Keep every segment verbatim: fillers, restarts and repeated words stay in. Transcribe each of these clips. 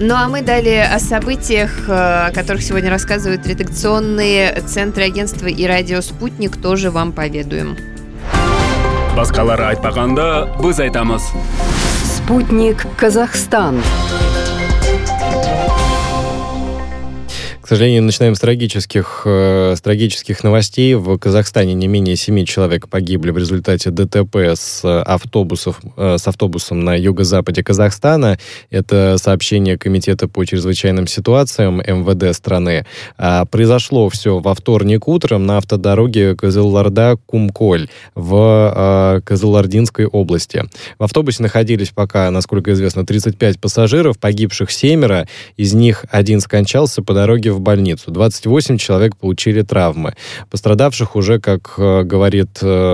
Ну а мы далее о событиях, о которых сегодня рассказывают редакционные центры агентства и радио «Спутник», тоже вам поведаем. Баскалар айтпаганда біз айтамыз. Спутник Казахстан. К сожалению, начинаем с трагических, э, с трагических новостей. В Казахстане не менее семи человек погибли в результате ДТП с, автобусов, э, с автобусом на юго-западе Казахстана. Это сообщение Комитета по чрезвычайным ситуациям эм вэ дэ страны. А, произошло все во вторник утром на автодороге Кызылорда-Кумколь в э, Кызылординской области. В автобусе находились пока, насколько известно, тридцать пять пассажиров, погибших семеро. Из них один скончался по дороге в больницу. двадцать восемь человек получили травмы. Пострадавших уже, как говорит,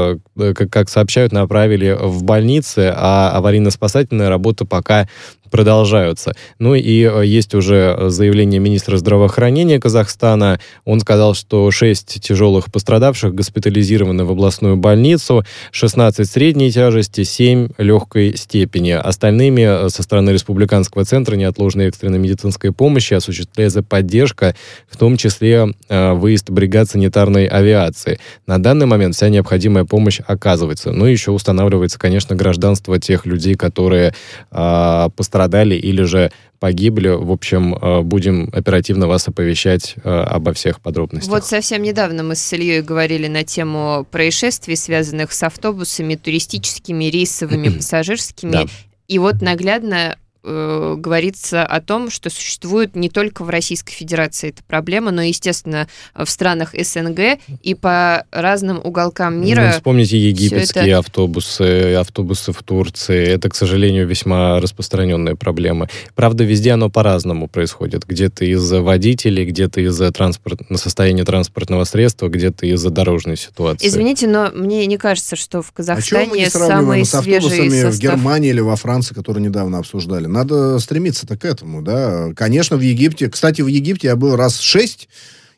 как, как сообщают, направили в больницы, а аварийно-спасательная работа пока продолжаются. Ну и есть уже заявление министра здравоохранения Казахстана. Он сказал, что шесть тяжелых пострадавших госпитализированы в областную больницу, шестнадцать средней тяжести, семь легкой степени. Остальными со стороны Республиканского центра неотложной экстренной медицинской помощи осуществляется поддержка, в том числе выезд бригад санитарной авиации. На данный момент вся необходимая помощь оказывается. Ну и еще устанавливается, конечно, гражданство тех людей, которые пострадали страдали или же погибли. В общем, будем оперативно вас оповещать обо всех подробностях. Вот совсем недавно мы с Ильей говорили на тему происшествий, связанных с автобусами, туристическими, рейсовыми, пассажирскими. Да. И вот наглядно э, говорится о том, что существует не только в Российской Федерации эта проблема, но, естественно, в странах эс эн гэ и по разным уголкам мира. Ну, вспомните египетские это... автобусы, автобусы в Турции. Это, к сожалению, весьма распространенная проблема. Правда, везде оно по-разному происходит. Где-то из-за водителей, где-то из-за транспорт... состояния транспортного средства, где-то из-за дорожной ситуации. Извините, но мне не кажется, что в Казахстане а самые с свежие состав... в Германии или во Франции, которые недавно обсуждали. Надо стремиться-то к этому, да. Конечно, в Египте... Кстати, в Египте я был раз шесть,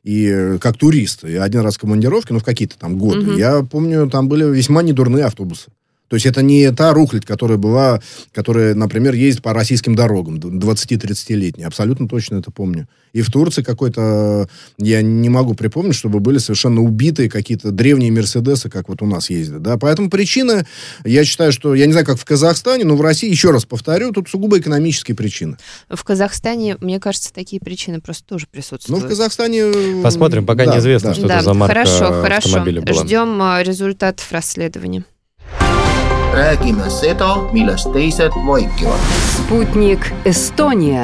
и как турист, и один раз в командировке, ну, в какие-то там годы. Угу. Я помню, там были весьма недурные автобусы. То есть это не та рухлядь, которая была, которая, например, ездит по российским дорогам, двадцати-тридцатилетняя. Абсолютно точно это помню. И в Турции какой-то, я не могу припомнить, чтобы были совершенно убитые какие-то древние Мерседесы, как вот у нас ездят. Да? Поэтому причина, я считаю, что, я не знаю, как в Казахстане, но в России, еще раз повторю, тут сугубо экономические причины. В Казахстане, мне кажется, такие причины просто тоже присутствуют. Ну, в Казахстане... Посмотрим, пока да, неизвестно, да. что да. это за марка хорошо, автомобиля хорошо. была. Ждем результатов расследования. Räägime seda, millest teised vaikivad. Спутник Эстония.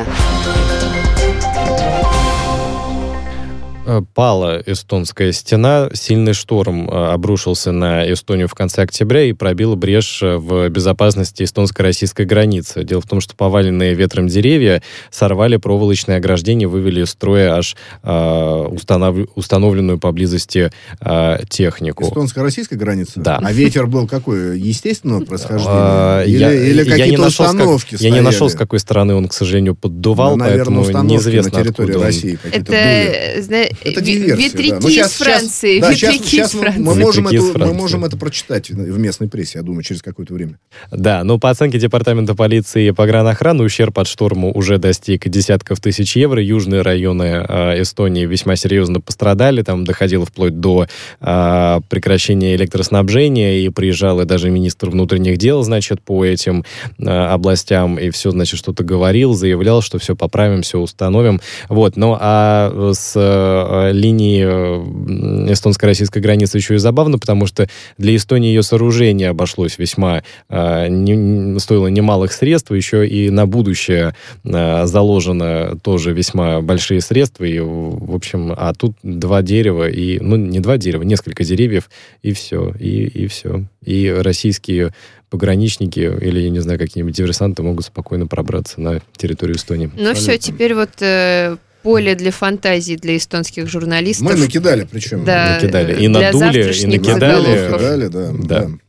Пала эстонская стена, сильный шторм обрушился на Эстонию в конце октября и пробил брешь в безопасности эстонско-российской границы. Дело в том, что поваленные ветром деревья сорвали проволочное ограждение, вывели из строя аж э, установ... установленную поблизости э, технику. Эстонско-российская граница? Да. А ветер был какой? Естественного происхождения? Или, я, или какие-то я не нашел, установки как, стояли? Я не нашел, с какой стороны он, к сожалению, поддувал, ну, наверное, поэтому неизвестно, на территории откуда России он. Это, знаете, Это диверсия, ветряки да. Ну, сейчас, из Франции. Сейчас, да, ветряки сейчас, из сейчас Франции. Мы, можем ветряки это, мы можем это прочитать в местной прессе, я думаю, через какое-то время. Да, но по оценке Департамента полиции и погранохраны, ущерб от шторма уже достиг десятков тысяч евро. Южные районы э, Эстонии весьма серьезно пострадали. Там доходило вплоть до э, прекращения электроснабжения, и приезжал и даже министр внутренних дел, значит, по этим э, областям, и все, значит, что-то говорил, заявлял, что все поправим, все установим. Вот, ну а с э, линии эстонско-российской границы еще и забавно, потому что для Эстонии ее сооружение обошлось весьма, э, не, стоило немалых средств, еще и на будущее э, заложено тоже весьма большие средства, и, в общем, а тут два дерева, и, ну, не два дерева, несколько деревьев, и все, и, и все. И российские пограничники или, я не знаю, какие-нибудь диверсанты могут спокойно пробраться на территорию Эстонии. Ну все, теперь вот... Э... поле для фантазии для эстонских журналистов. Мы накидали, причем. Да, накидали. И надули, и накидали. накидали да, да. да.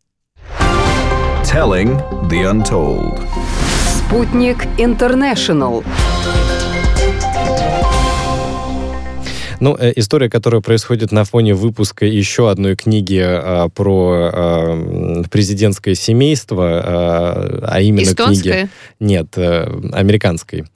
Telling the Untold. Спутник Интернешнл. Ну, э, история, которая происходит на фоне выпуска еще одной книги э, про э, президентское семейство, э, а именно Эстонская? книги... Нет, э, американской.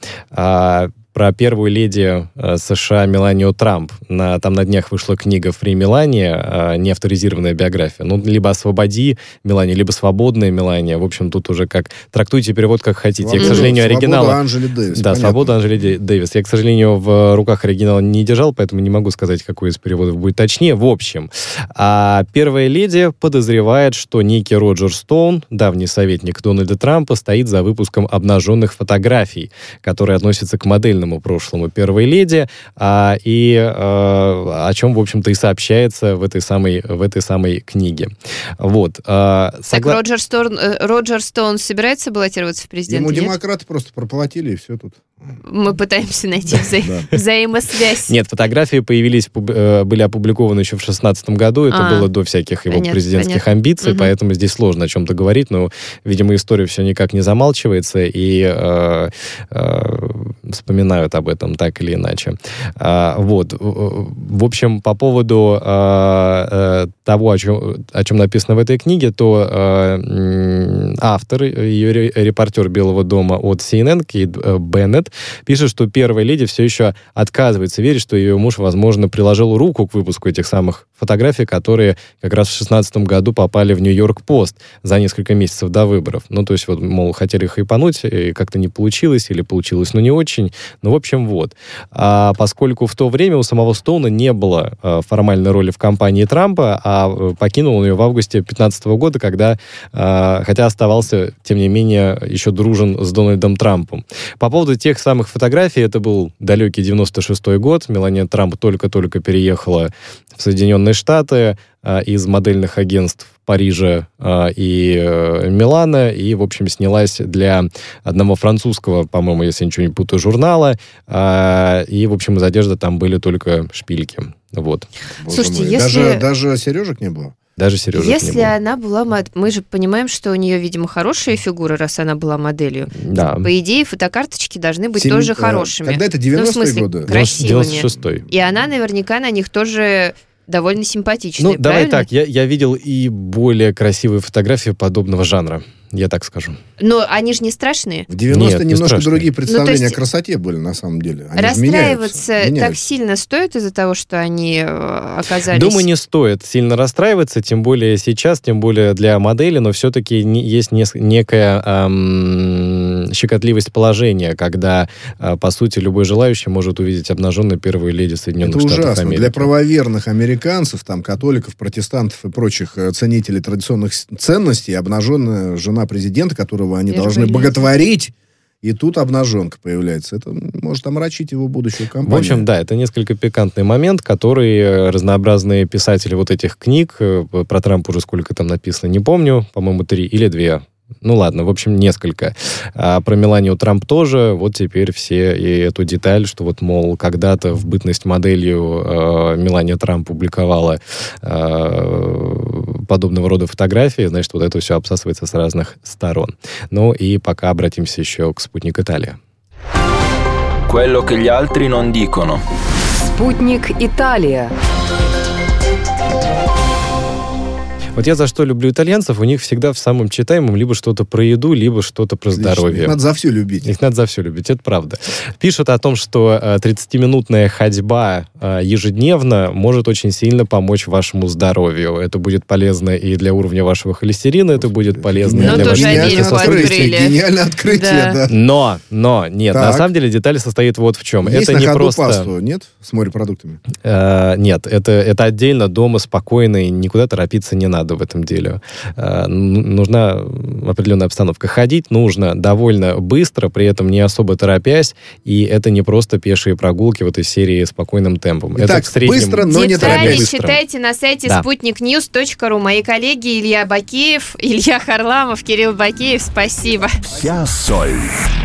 А, про первую леди э, США Меланию Трамп. На, там на днях вышла книга «Фри Мелания», э, неавторизированная биография. Ну, либо «Освободи Меланию», либо «Свободная Мелания». В общем, тут уже как... Трактуйте перевод как хотите. Свобода, Я, к сожалению, оригинала... Свобода Анджели Дэвис. Да, понятно. «Свобода» Анджели Дэвис. Я, к сожалению, в руках оригинала не держал, поэтому не могу сказать, какой из переводов будет точнее. В общем, а первая леди подозревает, что некий Роджер Стоун, давний советник Дональда Трампа, стоит за выпуском обнаженных фотографий, которые относятся к модельному прошлому первой леди, а, и а, о чем, в общем-то, и сообщается в этой самой, в этой самой книге. Вот. А, согла... Так Роджер Стоун, Роджер Стоун собирается баллотироваться в президенты? Ему Нет? демократы просто проплатили, и все тут. Мы пытаемся найти вза- взаимосвязь. Нет, фотографии появились, пуб- э, были опубликованы еще в шестнадцатом году, это А, было до всяких его понятно, президентских понятно. амбиций, Мгм. поэтому здесь сложно о чем-то говорить, но, видимо, история все никак не замалчивается, и э, э, вспоминают об этом так или иначе. А, вот. В общем, по поводу э, э, того, о чем, о чем написано в этой книге, то э, м, автор, ее ре- репортер Белого дома от си эн эн, Кейт э, Беннет, пишет, что первая леди все еще отказывается верить, что ее муж, возможно, приложил руку к выпуску этих самых фотографий, которые как раз в шестнадцатом году попали в Нью-Йорк Пост за несколько месяцев до выборов. Ну, то есть, вот, мол, хотели хайпануть, и как-то не получилось, или получилось, но не очень. Ну, в общем, вот. А поскольку в то время у самого Стоуна не было э, формальной роли в кампании Трампа, а э, покинул он ее в августе две тысячи пятнадцатого года, когда, э, хотя оставался, тем не менее, еще дружен с Дональдом Трампом. По поводу тех самых фотографий, это был далекий девяносто шестой год, Мелания Трамп только-только переехала в Соединенные Штаты э, из модельных агентств Парижа э, и э, Милана, и, в общем, снялась для одного французского, по-моему, если я ничего не путаю, журнала, э, и, в общем, из одежды там были только шпильки. Вот. Боже Слушайте, мой. если- Даже, даже сережек не было. Даже Сережа не Если было. она была мод... Мы же понимаем, что у нее, видимо, хорошая фигура, раз она была моделью. Да. По идее, фотокарточки должны быть Семи- тоже э, хорошими. Когда это Ну, в девяностые смысле, годы? красивыми. девяносто шестой. И она наверняка на них тоже довольно симпатичная, Ну, давай правильно? так, я, я видел и более красивые фотографии подобного жанра, я так скажу. Но они же не страшные. В девяностые Нет, не немножко страшно. другие представления Ну, то есть о красоте были, на самом деле. Они же Расстраиваться меняются, так меняются. сильно стоит из-за того, что они э, оказались... Думаю, не стоит сильно расстраиваться, тем более сейчас, тем более для модели, но все-таки не- есть нес- некая эм, щекотливость положения, когда, э, по сути, любой желающий может увидеть обнаженную первую леди Соединенных Это Штатов ужасно. Америки. Для правоверных американцев, там, католиков, протестантов и прочих э, ценителей традиционных с- ценностей, обнаженная жена президента, которого они Первая должны леди. боготворить, и тут обнаженка появляется. Это может омрачить его будущую В кампанию. общем, да, это несколько пикантный момент, который э, разнообразные писатели вот этих книг, э, про Трампа уже сколько там написано, не помню, по-моему, три или две. Ну ладно, в общем, несколько. А про Меланию Трамп тоже. Вот теперь все и эту деталь, что вот, мол, когда-то в бытность моделью э, Мелания Трамп публиковала э, подобного рода фотографии, значит, вот это все обсасывается с разных сторон. Ну и пока обратимся еще к «Спутник Италия». Quello che gli altri non dicono. Спутник Италия. Вот я за что люблю итальянцев, у них всегда в самом читаемом либо что-то про еду, либо что-то про Отлично. здоровье. Их надо за все любить. Их надо за все любить, это правда. Пишут о том, что э, тридцатиминутная ходьба э, ежедневно может очень сильно помочь вашему здоровью. Это будет полезно и для уровня вашего холестерина, это будет полезно Ну, для тоже вашей отдельно сердечно-сосудистой открыли. открытие. Гениальное открытие, Да. да. Но, но, нет, Так. на самом деле деталь состоит вот в чем. Есть это на не ходу просто... пасту, нет? С морепродуктами. Э, нет, это, это отдельно, дома, спокойно, и никуда торопиться не надо в этом деле. Э, н- нужна определенная обстановка. Ходить нужно довольно быстро, при этом не особо торопясь, и это не просто пешие прогулки вот из серии спокойным темпом. Итак, это в среднем... быстро, но не Детали торопясь. быстро. читайте на сайте Да. спутник ньюс точка ру. Мои коллеги Илья Бакеев, Илья Харламов, Кирилл Бакеев, спасибо. Вся соль.